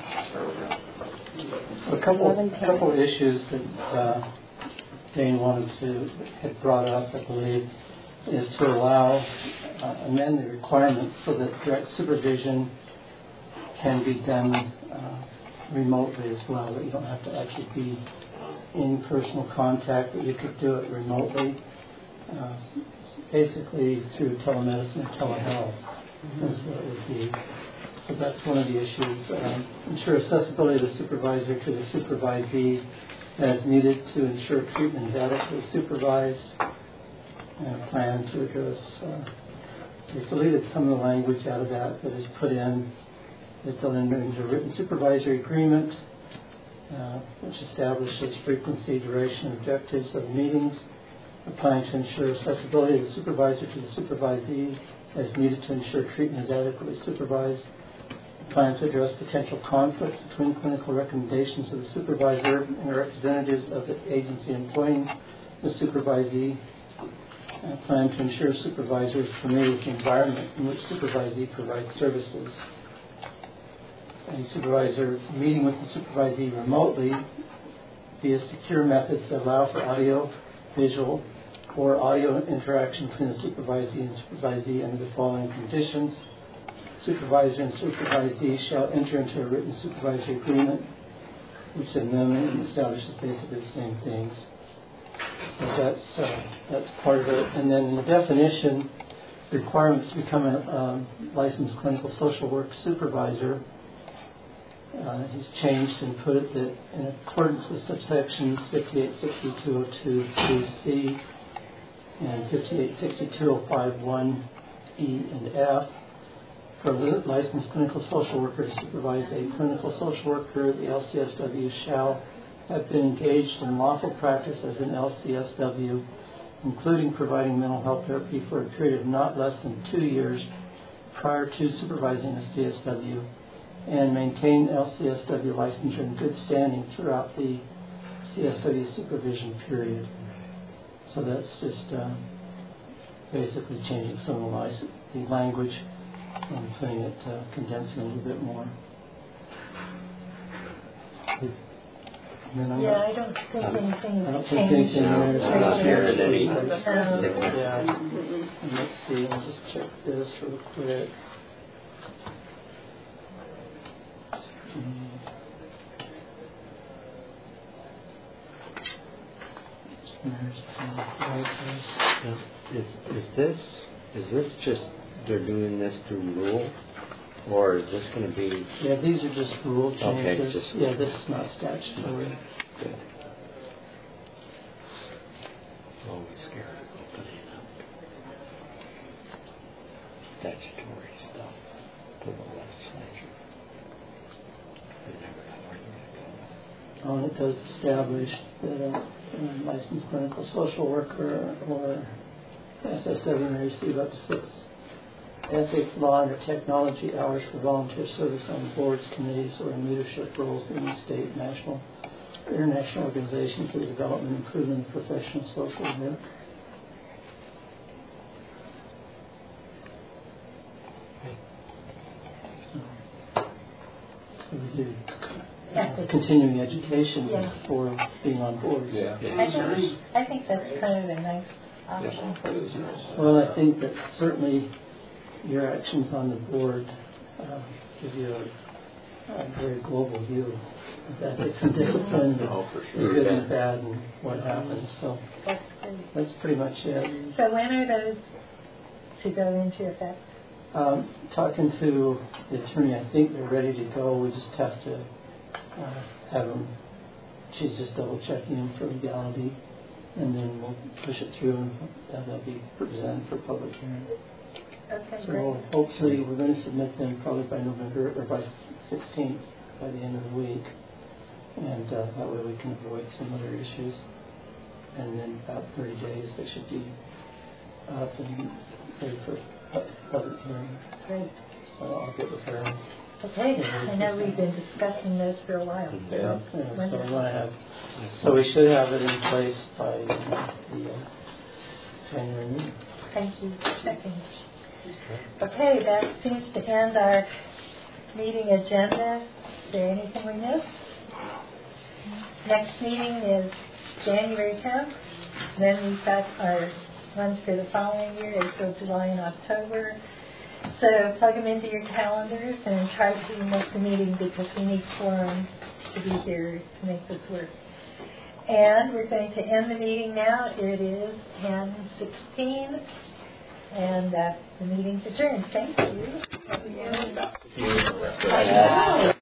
A couple issues that Dane had brought up, I believe, is to allow amend the requirements so that direct supervision can be done remotely as well, that you don't have to actually be in personal contact, but you could do it remotely, basically through telemedicine or telehealth. That's what it would be. So that's one of the issues. Ensure accessibility of the supervisor to the supervisee as needed to ensure treatment is adequately supervised, and a plan to address. They deleted some of the language out of that is put in. That they'll enter into a written supervisory agreement, which establishes frequency, duration, objectives of the meetings, applying to ensure accessibility of the supervisor to the supervisee as needed to ensure treatment is adequately supervised, applying to address potential conflicts between clinical recommendations of the supervisor and representatives of the agency employing the supervisee, and plan to ensure supervisors familiar with the environment in which supervisee provides services. A supervisor meeting with the supervisee remotely via secure methods that allow for audio, visual, or audio interaction between the supervisee and supervisee under the following conditions. Supervisor and supervisee shall enter into a written supervisory agreement, which amendment establishes basically the same things. So that's part of it. And then in the definition, requirements to become a licensed clinical social work supervisor. He's changed and put it that in accordance with subsections 5862.02.3c and 5862.051e and f, for a licensed clinical social worker to supervise a clinical social worker, the LCSW shall have been engaged in lawful practice as an LCSW, including providing mental health therapy for a period of not less than 2 years prior to supervising a CSW, and maintain LCSW licensure in good standing throughout the CSW supervision period. So that's just basically changing some of the language and putting it, condensing a little bit more. I don't think anything I don't has think changed. anything there is I'm not hearing any. Yeah. And let's see, I'll just check this real quick. Is this just they're doing this through rule, or is this going to be? Yeah, these are just rule changes. Okay, this is not statutory. Good. Oh, I'm scared of opening up. statutory stuff to the legislature. They never know where they're going to go. It does establish that a licensed clinical social worker or SSW may receive up to 6 ethics, law, or technology hours for volunteer service on boards, committees, or in leadership roles in the state, national, or international organization for the development and improvement of professional social work. So we do continuing education for being on board. I think that's kind of a nice option. Well, I think that certainly your actions on the board give you a very global view of ethics and discipline, good and bad, and what happens. So that's pretty much it. So when are those to go into effect? Talking to the attorney, I think they're ready to go. We just have to have them. She's just double checking them for legality, and then we'll push it through, and they'll be presented for public hearing. Okay, so great. Hopefully we're going to submit them probably by November or by 16th, by the end of the week, and that way we can avoid some other issues. And then about 30 days they should be up and ready for public hearing. Great. So I'll get with her. Okay, I know we've been discussing this for a while. Yeah. So we want to have. So we should have it in place by the January meeting. Thank you for checking. Okay, that seems to end our meeting agenda. Is there anything we missed? Next meeting is January 10th. Then we've got our ones for the following year, April, July, and October. So plug them into your calendars and try to make the meeting because we need quorum to be here to make this work. And we're going to end the meeting now. It is 10:16. And the meeting's adjourned. Thank you.